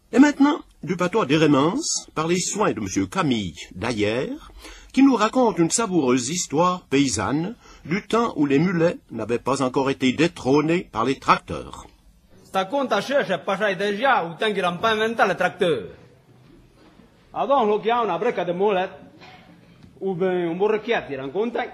Et maintenant, du patois d'Hérémence, par les soins de M. Camille Daillère, qui nous raconte une savoureuse histoire paysanne du temps où les mulets n'avaient pas encore été détrônés par les tracteurs. Sta conta c'è passai deja o tempo che non pa inventare il trattore. Adon lo chiama una brecca di molet, un borrecchietto, non conta.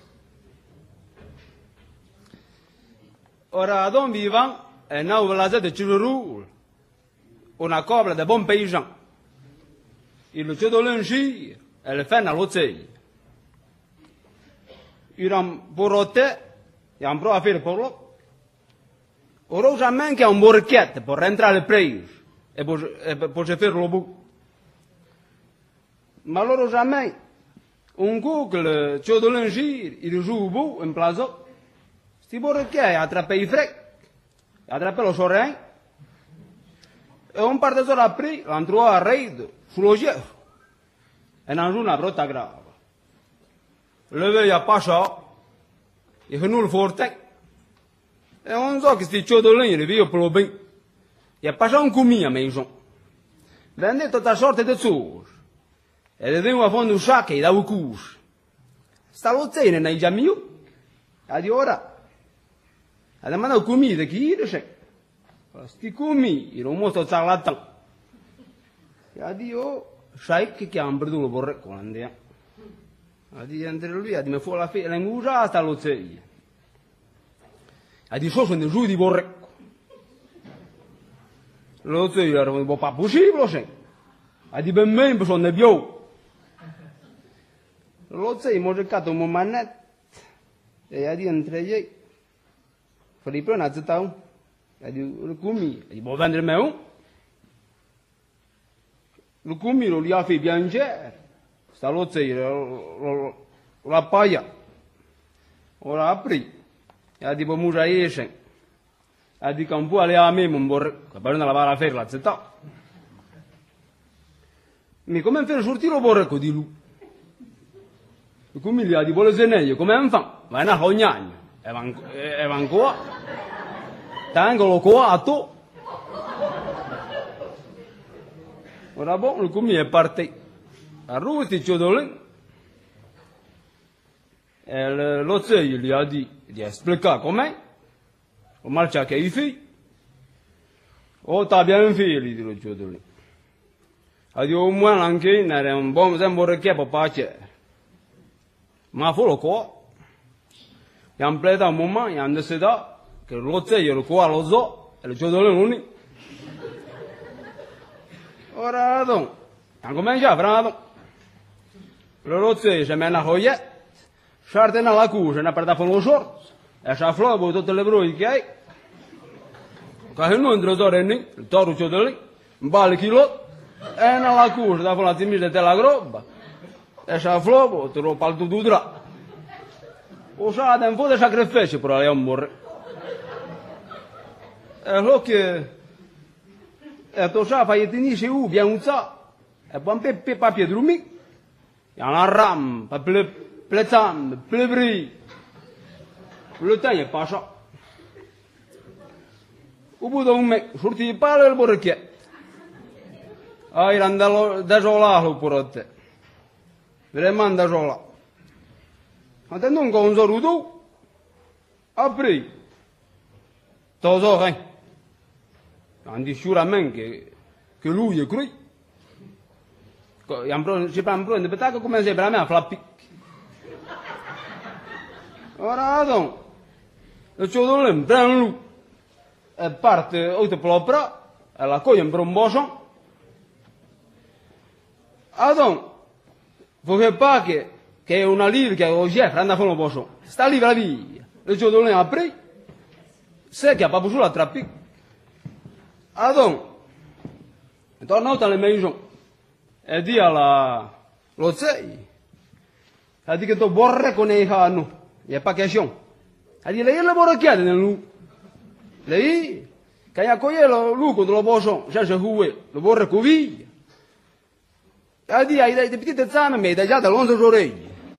Ora adon viva e now la gente ci rul. Una cobra de bon paysan. Il ciodolin și e le fena loței. Iram porote, i-am provat a fare porlo. Ora jamais che un borrecchietto per entrare al paese e poi fare lo bu. Ma loro jamais un Google ciodolin și il giù bu in plazo. Sti borrecchietti attrappe i frec, attrappe lo sorrei. E un par de ore apri, l'hanno trovato a raid sullo gelo. E non è una brutta grave. Le veia pasciò, e che non forte. E non so che sti ciodolini li vedo per lo bene. E pasciò un cumia, mi sono. Vende tutta sorte di zucchero. E le vengo a fondo un sacco e da un cus. Sta lo zene nei già mio. E di ora. E da mano comida chi c'è. Sti cumi, non mostro ciarlatan. E addio, sai che hanno perduto il borrecco, andiamo. Addio, entre lui, addio, mi fu la fine, l'angusa sta lo zei. Addio, sono giù di borrecco. Lo zei era un po' possibile, sai. Addio, ben me, sono più. Lo zei, mi ha cercato un manetto. E addio, entre gli. Fai una zeta. Il cumi, gli può vendere me un? Il cumi lo gli ha fatto piangere. Sta lo zero, lo appaia. Ora apri. E ha tipo musa esce. Ha di che un po' alle a me, un borre. Che per non lavare a fare la zetta. Mi come fare sortire il borrecco di lui? Il cumi gli ha tipo le zeneglie, come un fan. Ma è una cognagna. E van qua. Tangolo coato. Ora buono, come è partito. A ruoti ciodolin. E lo zio gli ha di spiegare com'è. O marcia che i figli. O t'abbiamo figli, lo ciodolin. Ha detto un buon anche, era un buon tempo che per pace. Ma fu lo qua. Gli hanno preso un momento, gli hanno deciso che lo zio lo qua lo so e lo ciodolino unico. Ora hanno cominciato a fare lo zio si mette a cogliere, scarte nella cucina, ne ha perdato lo sorso e si afflava tutte le bruglie che hai. Che non entra il toro ciodolino, un paio chilo e nella cucina dopo la timida della roba e si afflava tutto il palto di dra. O sa un po' di sacrificio per le morire. E lo che e tu sa fai tenere u bien ça e poi pe papier drumi e una ram pa pletan plebri le temps è passato au bout d'un mec sorti pas il borrecchietto il andalo desolato per te vraiment desolato attendo un con saluto apri toso on dit sicuramente che lui è qui. Si prende un spettacolo come se per me a flappi. Ora non. Lo ciodolin prende lui e parte oltre proprio e la coglie per un bosso. Adon, perché pa che è una lira che oggi è prende a fare un bosso. Sta lì via. Lo ciodolin apre. Se che ha proprio sulla trappi. Adon, tornato alle maison e di lo zei, e di che tu borre con i hanno, e pa che sono, e di lei le borrecchiate nel lu, lei, che ha coglielo lui con lo poso, senza cui lo borre con via, e di hai dei pittite zame, mi hai già da lonzo orecchie,